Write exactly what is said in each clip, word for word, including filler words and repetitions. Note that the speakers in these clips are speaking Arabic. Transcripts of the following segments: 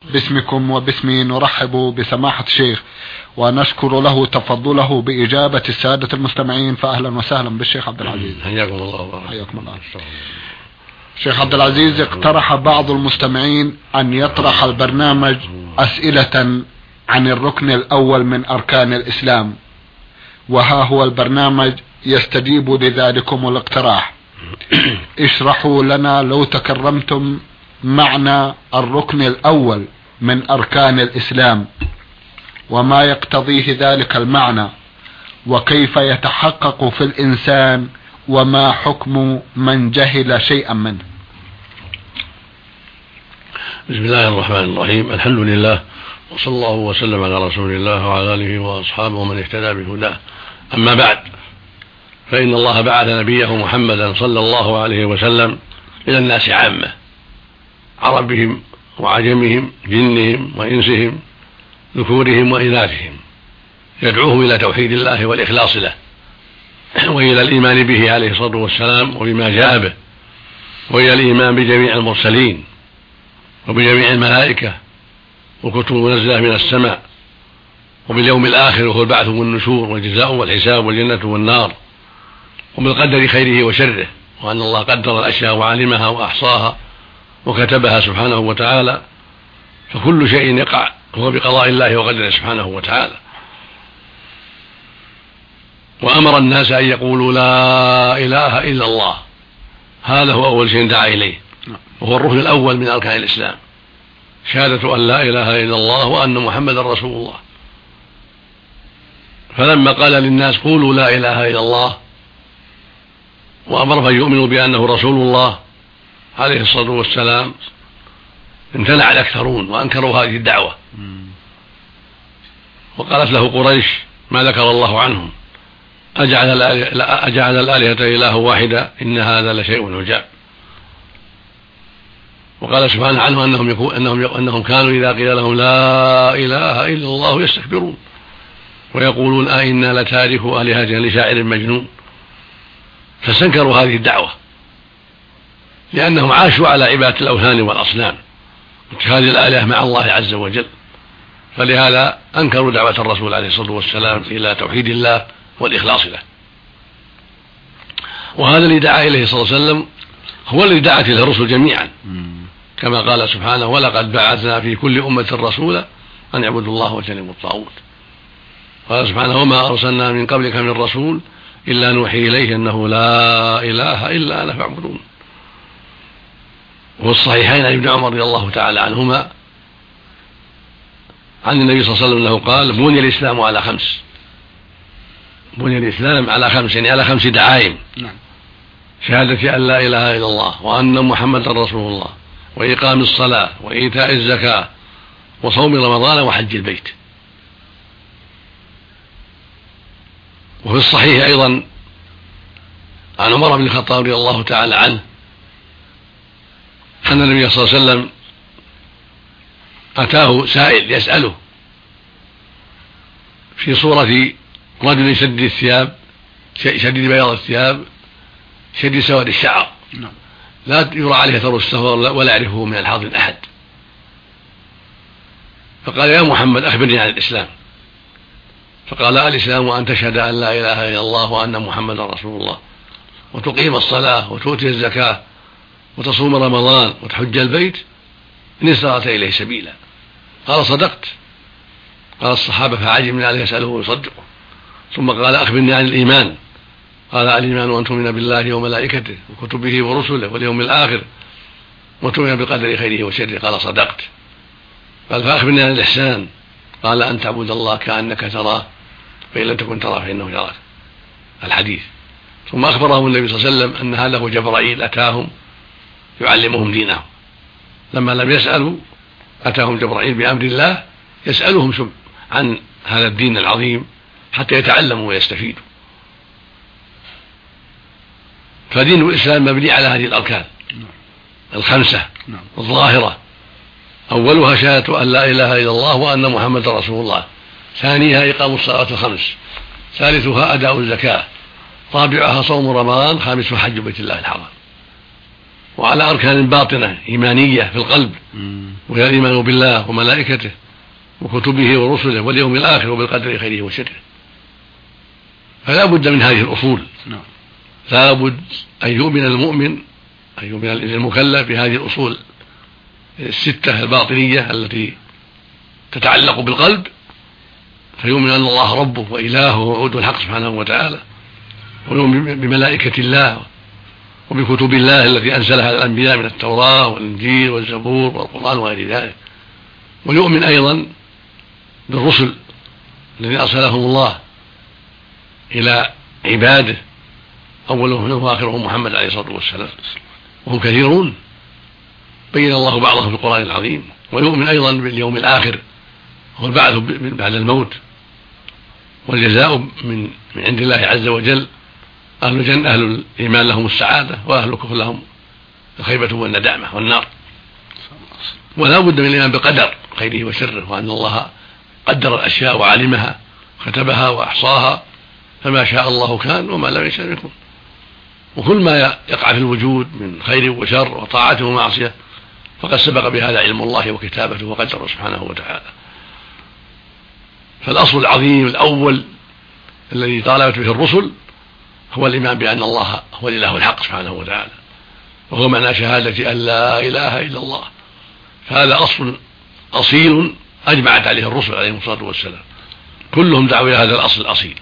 باسمكم وباسمي نرحب بسماحة الشيخ ونشكر له تفضله بإجابة السادة المستمعين، فأهلا وسهلا بالشيخ عبد العزيز. حياكم الله. حياكم الله. شيخ عبد العزيز، اقترح بعض المستمعين أن يطرح البرنامج أسئلة عن الركن الأول من أركان الإسلام، وها هو البرنامج يستجيب لذلكم الاقتراح. اشرحوا لنا لو تكرمتم معنى الركن الأول من أركان الإسلام وما يقتضيه ذلك المعنى، وكيف يتحقق في الإنسان، وما حكم من جهل شيئا منه. بسم الله الرحمن الرحيم. الحمد لله، وصلى الله وسلم على رسول الله وعلى آله وأصحابه ومن اهتدى بهداه. أما بعد، فإن الله بعث نبيه محمدا صلى الله عليه وسلم إلى الناس عامة، عربهم وعجمهم، جنهم وإنسهم، ذكورهم وإناثهم، يدعوهم إلى توحيد الله والإخلاص له، وإلى الإيمان به عليه الصلاة والسلام وبما جاء به، وإلى الإيمان بجميع المرسلين وبجميع الملائكة والكتب المنزلة من السماء، وباليوم الآخر وهو البعث والنشور والجزاء والحساب والجنة والنار، وبالقدر خيره وشره، وأن الله قدر الأشياء وعلمها وأحصاها وكتبها سبحانه وتعالى، فكل شيء يقع هو بقضاء الله وقدره سبحانه وتعالى. وأمر الناس أن يقولوا لا إله إلا الله، هذا هو أول شيء دعا إليه، وهو الركن الأول من أركان الإسلام، شهادة أن لا إله إلا الله وأن محمدا رسول الله. فلما قال للناس قولوا لا إله إلا الله وأمر فيؤمنوا بأنه رسول الله عليه الصلاة والسلام، امتنع الأكثرون وأنكروا هذه الدعوة، وقالت له قريش ما ذكر الله عنهم: أجعل أجعل الآلهة إله واحدة إن هذا لشيء عجاب. وقال سبحانه عنه أنهم, يكون أنهم, أنهم كانوا إذا قيل لهم لا إله إلا الله يستكبرون ويقولون أئنا لتاركوا آلهتنا لشاعر مجنون. فاستنكروا هذه الدعوة لأنهم عاشوا على عبادة الأوثان والأصنام واتخاذ الآلهة مع الله عز وجل، فلهذا أنكروا دعوة الرسول عليه الصلاة والسلام إلى توحيد الله والإخلاص له. وهذا الذي دعا إليه صلى الله عليه وسلم هو الذي دعت إليه الرسل جميعا، كما قال سبحانه: ولقد بعثنا في كل أمة رسولا أن يعبدوا الله واجتنبوا الطاغوت. قال سبحانه: وما أرسلنا من قبلك من رسول إلا نوحي إليه أنه لا إله إلا أنا فاعبدون. وفي الصحيحين عن ابن عمر رضي الله تعالى عنهما عن النبي صلى الله عليه وسلم أنه قال: بني الإسلام على خمس، بني الإسلام على خمس، يعني على خمس دعائم: شهادة أن لا إله إلا الله وأن محمدا رسول الله، وإقام الصلاة، وإيتاء الزكاة، وصوم رمضان، وحج البيت. وفي الصحيح أيضا عن عمر بن الخطاب رضي الله تعالى عنه أن النبي صلى الله عليه وسلم أتاه سائل يسأله في صورة رجل شديد الثياب، شديد بياض الثياب، شديد سواد الشعر، لا يرى عليه اثر السفر ولا يعرفه من الحاضر أحد. فقال: يا محمد أخبرني عن الإسلام. فقال: الإسلام أن تشهد أن لا إله إلا الله وأن محمدا رسول الله، وتقيم الصلاة، وتؤتي الزكاة، وتصوم رمضان، وتحج البيت إن استطعت إليه سبيلا. قال: صدقت. قال الصحابة فعجبنا أن يسأله ويصدقه. ثم قال: أخبرني عن الإيمان. قال: الإيمان أن تؤمن بالله وملائكته وكتبه ورسله واليوم الآخر وتؤمن بقدر خيره وشره. قال: صدقت. قال: فأخبرني عن الإحسان. قال: أن تعبد الله كأنك تراه فإن لم تكن تراه فإنه يراك. الحديث. ثم أخبرهم النبي صلى الله عليه وسلم أن هذا هو جبرائيل أتاهم يعلمهم دينهم. لما لم يسألوا أتاهم جبرائيل بأمر الله يسألهم عن هذا الدين العظيم حتى يتعلموا ويستفيدوا. فدين الإسلام مبني على هذه الأركان الخمسة الظاهرة: أولها شهادة أن لا إله إلا الله وأن محمد رسول الله، ثانيها إقام الصلاة الخمس، ثالثها أداء الزكاة، رابعها صوم رمضان، خامسها حج بيت الله الحرام. وعلى أركان باطنة إيمانية في القلب، وهي الإيمان بالله وملائكته وكتبه ورسله واليوم الآخر وبالقدر خيره وشره. فلا بد من هذه الأصول، لا بد أن يؤمن المؤمن أن يؤمن المكلف بهذه الأصول الستة الباطنية التي تتعلق بالقلب، فيؤمن أن الله ربه وإلهه وعود الحق سبحانه وتعالى، ويؤمن بملائكة الله وبكتب الله التي أنزلها على الأنبياء من التوراة والإنجيل والزبور والقرآن وغير ذلك، ويؤمن أيضا بالرسل الذين أرسلهم الله إلى عباده، أولهم وآخرهم محمد عليه الصلاة والسلام، وهم كثيرون بين الله بعضهم في القرآن العظيم. ويؤمن أيضا باليوم الآخر هو البعث بعد الموت والجزاء من من عند الله عز وجل. أهل الجنة أهل الإيمان لهم السعادة، وأهل الكفر لهم الخيبة والندامة والنار. ولا بد من الإيمان بقدر خيره وشره، وأن الله قدر الأشياء وعلمها كتبها وأحصاها، فما شاء الله كان وما لم يشاء يكن. وكل ما يقع في الوجود من خير وشر وطاعته ومعصية فقد سبق بهذا علم الله وكتابته وقدره سبحانه وتعالى. فالأصل العظيم الأول الذي طالبت به الرسل هو الإيمان بأن الله هو الإله الحق سبحانه وتعالى، وهو معنى شهادة أن لا إله إلا الله. فهذا أصل أصيل أجمعت عليه الرسل عليهم الصلاة والسلام، كلهم دعوا إلى هذا الأصل الأصيل،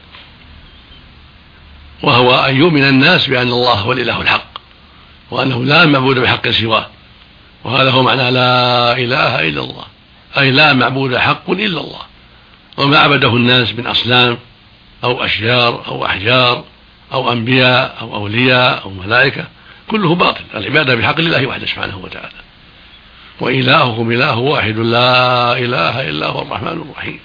وهو أن يؤمن الناس بأن الله هو الإله الحق، وأنه لا معبود بحق سواه. وهذا هو معنى لا إله إلا الله، أي لا معبود حق إلا الله. وما عبده الناس من أصنام أو أشجار أو أحجار أو أنبياء أو أولياء أو ملائكة كله باطل. العبادة بحق لله وحده سبحانه وتعالى. وإلهكم إله واحد لا إله إلا هو الرحمن الرحيم.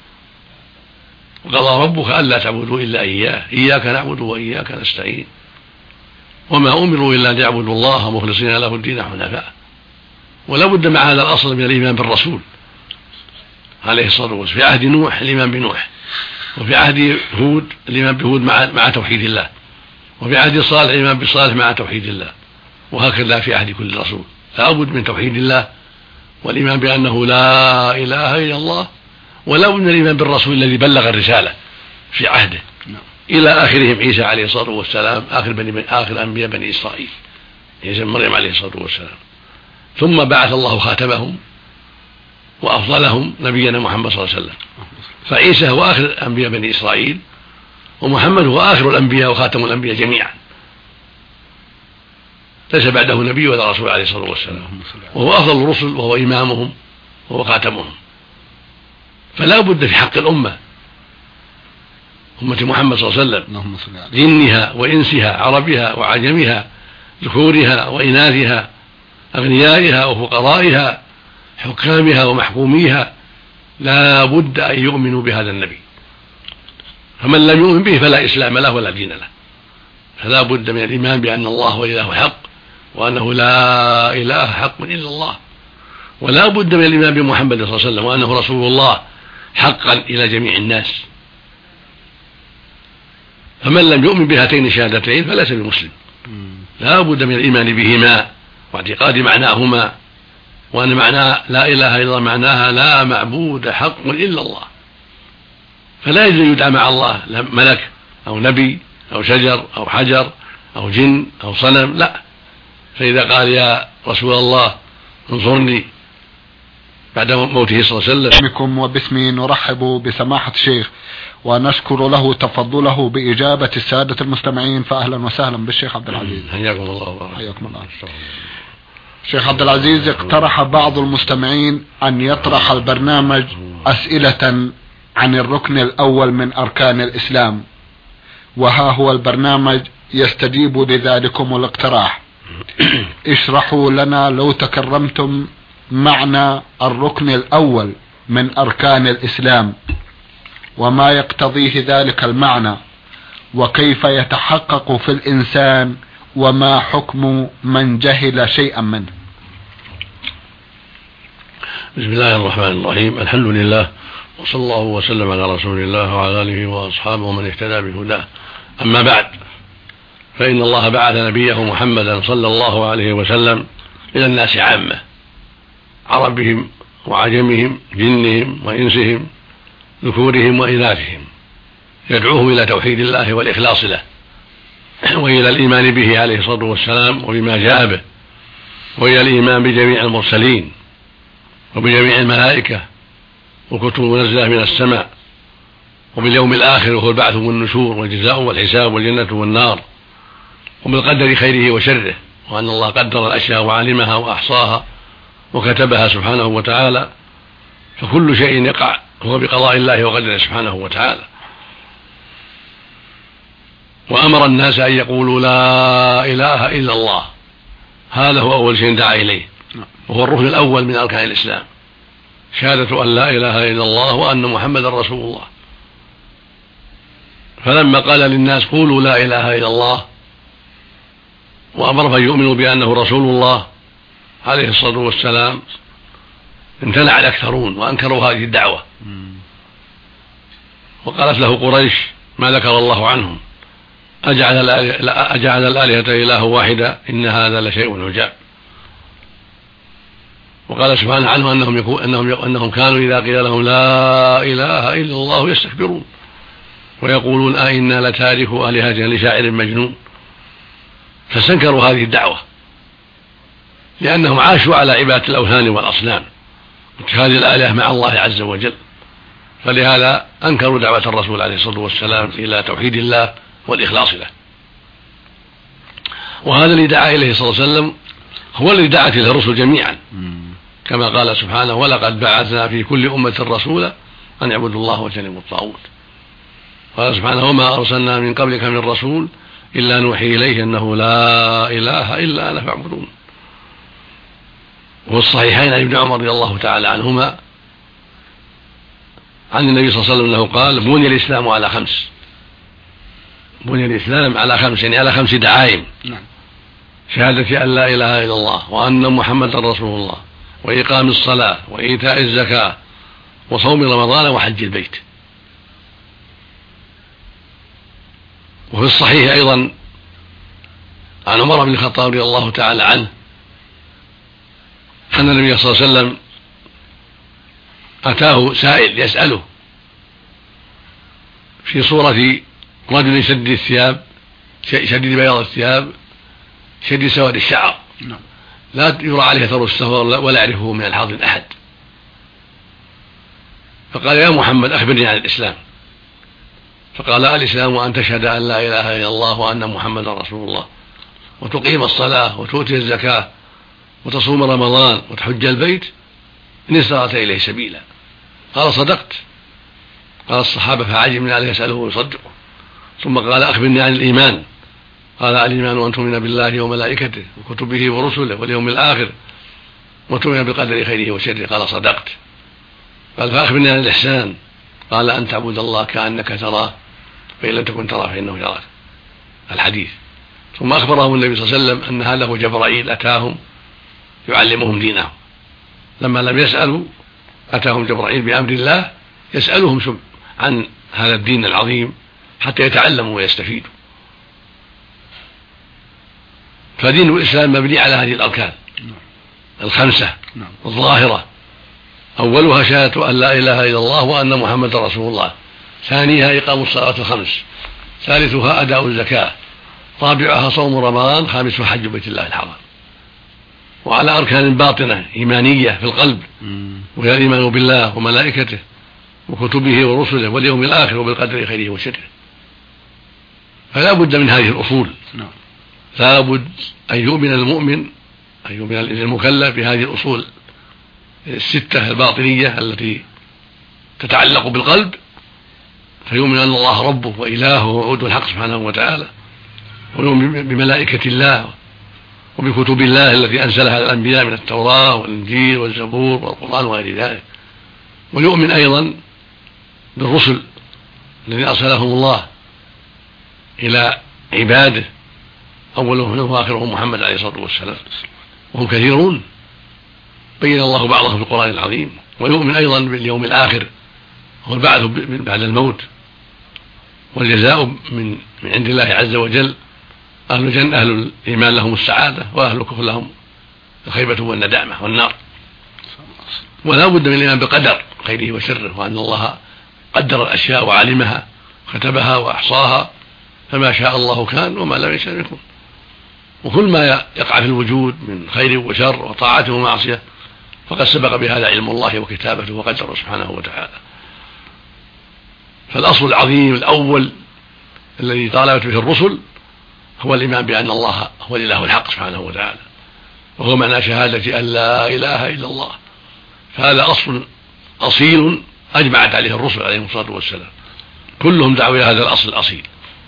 وقضى ربك ألا تعبدوا إلا إياه، إياك نعبد وإياك نستعين. وما أمروا إلا أن يعبدوا الله مخلصين له الدين حنفاء. ولا بد مع هذا الأصل من الإيمان بالرسول عليه الصلاة والسلام. في عهد نوح الإيمان بنوح، وفي عهد هود الإيمان بهود مع, مع توحيد الله، وفي عهد صالح الإيمان بصالح مع توحيد الله، وهكذا في عهد كل رسول. لا بد من توحيد الله والإيمان بأنه لا إله إلا الله، ولا بد من الإيمان بالرسول الذي بلغ الرسالة في عهده إلى آخرهم عيسى عليه الصلاة والسلام، آخر, بني آخر أنبياء بني إسرائيل عيسى بن مريم عليه الصلاة والسلام. ثم بعث الله خاتمهم وأفضلهم نبينا محمد صلى الله عليه وسلم. فعيسى هو آخر أنبياء بني إسرائيل، ومحمد هو آخر الأنبياء وخاتم الأنبياء جميعا، ليس بعده نبي ولا رسول عليه الصلاة والسلام، وهو أفضل الرسل وهو إمامهم وهو خاتمهم. فلا بد في حق الأمة أمة محمد صلى الله عليه وسلم جنها وإنسها عربها وعجمها ذكورها وإناثها أغنيائها وفقرائها حكامها ومحكوميها، لا بد أن يؤمنوا بهذا النبي. فمن لم يؤمن به فلا إسلام له ولا دين له. فلا بد من الإيمان بأن الله هو إله حق، وأنه لا إله حق إلا الله. ولا بد من الإيمان بمحمد صلى الله عليه وسلم وأنه رسول الله حقا إلى جميع الناس. فمن لم يؤمن بهاتين الشهادتين فليس بمسلم. لا بد من الإيمان بهما واعتقاد معناهما، وأن معنى لا إله إلا الله معناها لا معبود حق إلا الله. فلا يجوز يدعى مع الله ملك أو نبي أو شجر أو حجر أو جن أو صنم، لا. فإذا قال يا رسول الله انصرني بعد موته صلى الله عليه وسلم. بكم وباسمي نرحب بسماحة الشيخ ونشكر له تفضله بإجابة السادة المستمعين، فأهلا وسهلا بالشيخ عبد العزيز. حياكم الله. حياكم الله. شيخ عبد العزيز، اقترح بعض المستمعين أن يطرح البرنامج أسئلة عن الركن الأول من أركان الإسلام، وها هو البرنامج يستجيب لذلكم الاقتراح. اشرحوا لنا لو تكرمتم معنى الركن الأول من أركان الإسلام، وما يقتضيه ذلك المعنى، وكيف يتحقق في الإنسان، وما حكم من جهل شيئا منه. بسم الله الرحمن الرحيم. الحمد لله، وصلى الله وسلم على رسول الله وعلى آله وأصحابه ومن اهتدى بهداه. أما بعد، فإن الله بعث نبيه محمدا صلى الله عليه وسلم إلى الناس عامة، عربهم وعجمهم، جنهم وإنسهم، ذكورهم وإناثهم، يدعوهم إلى توحيد الله والإخلاص له، وإلى الإيمان به عليه الصلاة والسلام وبما جاء به، وإلى الإيمان بجميع المرسلين وبجميع الملائكة وكتب منزلة من السماء، وباليوم الآخر وهو البعث والنشور والجزاء والحساب والجنة والنار، وبالقدر خيره وشره، وأن الله قدر الأشياء وعلمها وأحصاها وكتبها سبحانه وتعالى، فكل شيء يقع هو بقضاء الله وقدره سبحانه وتعالى. وأمر الناس أن يقولوا لا إله إلا الله، هذا هو أول شيء دعا إليه، وهو الركن الأول من أركان الإسلام، شهادة أن لا إله إلا الله وأن محمدا رسول الله. فلما قال للناس قولوا لا إله إلا الله وأمرهم أن يؤمنوا بأنه رسول الله عليه الصلاة والسلام، امتنع الأكثرون وأنكروا هذه الدعوة، وقالت له قريش ما ذكر الله عنهم: أجعل أجعل الآلهة إله واحدة إن هذا لشيء عجاب. وقال سبحانه عنه أنهم, يكون أنهم, أنهم كانوا إذا قيل لهم لا إله إلا الله يستكبرون ويقولون أئنا لتاركوا آلهتنا لشاعر مجنون. فاستنكروا هذه الدعوة لأنهم عاشوا على عبادة الأوثان والأصنام واتخاذ الآلهة مع الله عز وجل، فلهذا أنكروا دعوة الرسول عليه الصلاة والسلام إلى توحيد الله والإخلاص له. وهذا الذي دعا إليه صلى الله عليه وسلم هو الذي دعت إليه الرسل جميعا، كما قال سبحانه: ولقد بعثنا في كل أمة رسولا أن اعبدوا الله واجتنبوا الطاغوت. قال سبحانه: وما أرسلنا من قبلك من رسول إلا نوحي إليه أنه لا إله إلا أنا فاعبدون. وفي الصحيحين عن ابن عمر رضي الله تعالى عنهما عن النبي صلى الله عليه وسلم أنه قال: بني الإسلام على خمس، بني الإسلام على خمس، يعني على خمس دعائم: شهادة أن لا إله إلا الله وأن محمدا رسول الله، وإقام الصلاة، وإيتاء الزكاة، وصوم رمضان، وحج البيت. وفي الصحيح أيضا عن عمر بن الخطاب رضي الله تعالى عنه أن النبي صلى الله عليه وسلم أتاه سائل يسأله في صورة رجل شديد الثياب، شديد بياض الثياب، شديد سواد الشعر، لا يرى عليه أثر السفر ولا يعرفه من الحاضر أحد. فقال: يا محمد أخبرني عن الإسلام. فقال: الإسلام أن تشهد أن لا إله إلا الله وأن محمدا رسول الله، وتقيم الصلاة، وتؤتي الزكاة، وتصوم رمضان، وتحج البيت إن استطعت إليه سبيلا. قال: صدقت. قال الصحابة فعجبنا عليه يسأله ويصدقه. ثم قال: أخبرني عن الإيمان. قال: الإيمان أن تؤمن بالله وملائكته وكتبه ورسله واليوم الآخر وتؤمن بالقدر خيره وشره. قال: صدقت. قال: فأخبرني عن الإحسان. قال: أن تعبد الله كأنك تراه فإن لم تكن تراه فإنه يراك. الحديث. ثم أخبرهم النبي صلى الله عليه وسلم أن هذا هو جبرائيل أتاهم يعلمهم دينهم. لما لم يسألوا أتاهم جبرائيل بأمر الله يسألهم عن هذا الدين العظيم حتى يتعلموا ويستفيدوا. فدين الإسلام مبني على هذه الأركان الخمسة الظاهرة: أولها شهادة أن لا إله إلا الله وأن محمد رسول الله، ثانيها إقام الصلاة الخمس، ثالثها أداء الزكاة، رابعها صوم رمضان، خامسها حج بيت الله الحرام. وعلى أركان باطنة إيمانية في القلب، وهي الإيمان بالله وملائكته وكتبه ورسله واليوم الآخر وبالقدر خيره وشره. فلا بد من هذه الأصول، لا بد أن يؤمن المؤمن، أن يؤمن المكلف بهذه الأصول الستة الباطنية التي تتعلق بالقلب، فيؤمن أن الله ربه وإلهه وعود الحق سبحانه وتعالى، ويؤمن بملائكة الله وبكتب الله التي أنزلها على الأنبياء من التوراة والإنجيل والزبور والقرآن وغير ذلك، ويؤمن أيضا بالرسل الذين أرسلهم الله إلى عباده، أولهم وآخرهم محمد عليه الصلاة والسلام، وهم كثيرون بين الله بعضهم في القرآن العظيم. ويؤمن أيضا باليوم الآخر هو البعث بعد الموت والجزاء من من عند الله عز وجل أهل الجنة أهل الإيمان لهم السعادة، وأهل الكفر لهم الخيبة والندامة والنار. ولا بد من الإيمان بقدر خيره وشره، وأن الله قدر الأشياء وعلمها وكتبها وأحصاها، فما شاء الله كان وما لم يشاء يكن. وكل ما يقع في الوجود من خير وشر وطاعته ومعصية فقد سبق بهذا علم الله وكتابته وقدره سبحانه وتعالى. فالأصل العظيم الأول الذي طالبت به الرسل هو الإيمان بأن الله هو الإله الحق سبحانه وتعالى، وهو معنى شهادة أن لا إله إلا الله. فهذا أصل أصيل أجمعت عليه الرسل عليهم الصلاة والسلام، كلهم دعوا إلى هذا الأصل الأصيل،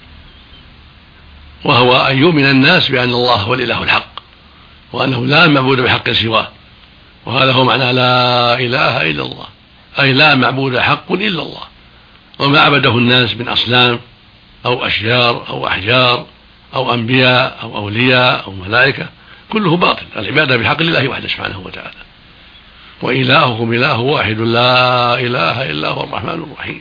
وهو أن يؤمن الناس بأن الله هو الإله الحق، وأنه لا معبود بحق سواه. وهذا هو معنى لا إله إلا الله، أي لا معبود حق إلا الله. وما عبده الناس من أصنام أو أشجار أو أحجار أو أنبياء أو أولياء أو ملائكة كله باطل. العبادة بحق لله وحده سبحانه وتعالى. وإلهكم إله واحد لا إله إلا هو الرحمن الرحيم.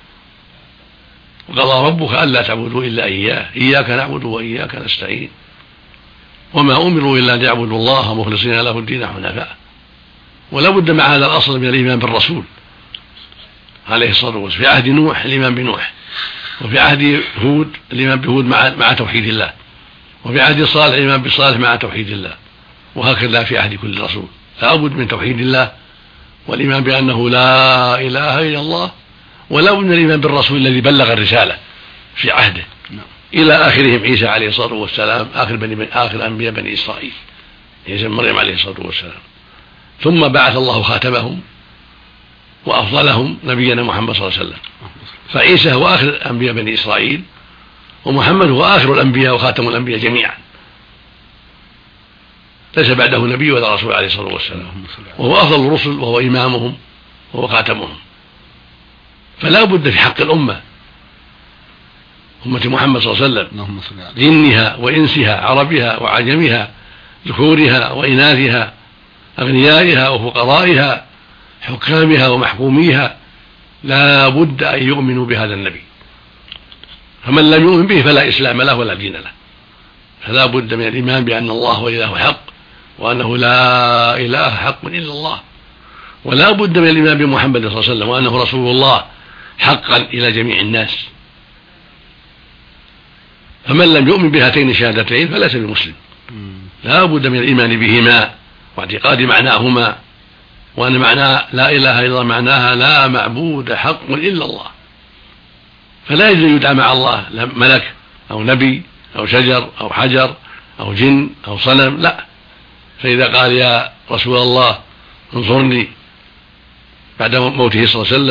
وقضى ربك ألا تعبدوا إلا إياه، إياك نعبد وإياك نستعين. وما أمروا إلا أن يعبدوا الله مخلصين له الدين حنفاء. ولا بد مع هذا الأصل من الإيمان بالرسول عليه الصلاة والسلام. في عهد نوح الإيمان بنوح، وفي عهد هود الإيمان بهود مع, مع توحيد الله، وفي عهد صالح الإيمان بصالح مع توحيد الله، وهكذا في عهد كل رسول. لا بد من توحيد الله والإيمان بأنه لا إله إلا الله، ولا بد من الإيمان بالرسول الذي بلغ الرسالة في عهده إلى آخرهم عيسى عليه الصلاة والسلام، آخر بني آخر أنبياء بني إسرائيل عيسى مريم عليه الصلاة والسلام. ثم بعث الله خاتمهم وأفضلهم نبينا محمد صلى الله عليه وسلم. فعيسى هو آخر أنبياء بني إسرائيل، ومحمد هو آخر الأنبياء وخاتم الأنبياء جميعا، ليس بعده نبي ولا رسول عليه الصلاة والسلام، وهو أفضل الرسل وهو إمامهم وهو خاتمهم. فلا بد في حق الأمة أمة محمد صلى الله عليه وسلم جنها وإنسها عربها وعجمها ذكورها وإناثها أغنيائها وفقرائها حكامها ومحكوميها، لا بد أن يؤمنوا بهذا النبي. فمن لم يؤمن به فلا إسلام له ولا دين له. فلا بد من الإيمان بأن الله هو إله حق، وأنه لا إله حق إلا الله. ولا بد من الإيمان بمحمد صلى الله عليه وسلم وأنه رسول الله حقا إلى جميع الناس. فمن لم يؤمن بهاتين الشهادتين فليس بمسلم. لا بد من الإيمان بهما واعتقاد معناهما، وأن معنى لا إله إلا الله معناها لا معبود حق إلا الله. فلا يجوز أن يدعى مع الله ملك أو نبي أو شجر أو حجر أو جن أو صنم، لا. فإذا قال يا رسول الله انصرني بعد موته صلى الله عليه وسلم